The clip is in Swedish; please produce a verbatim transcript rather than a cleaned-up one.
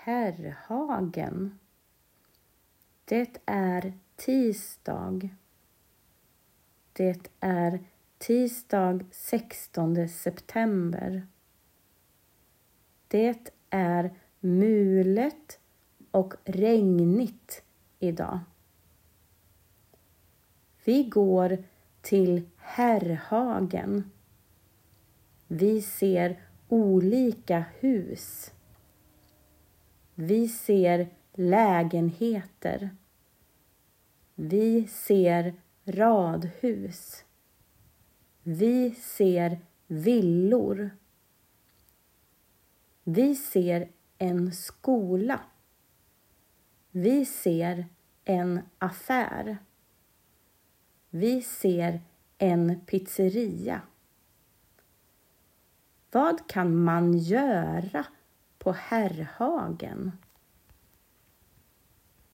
Herrhagen. Det är tisdag. Det är tisdag sextonde september. Det är mulet och regnigt idag. Vi går till Herrhagen. Vi ser olika hus. Vi ser lägenheter. Vi ser radhus. Vi ser villor. Vi ser en skola. Vi ser en affär. Vi ser en pizzeria. Vad kan man göra på Herrhagen?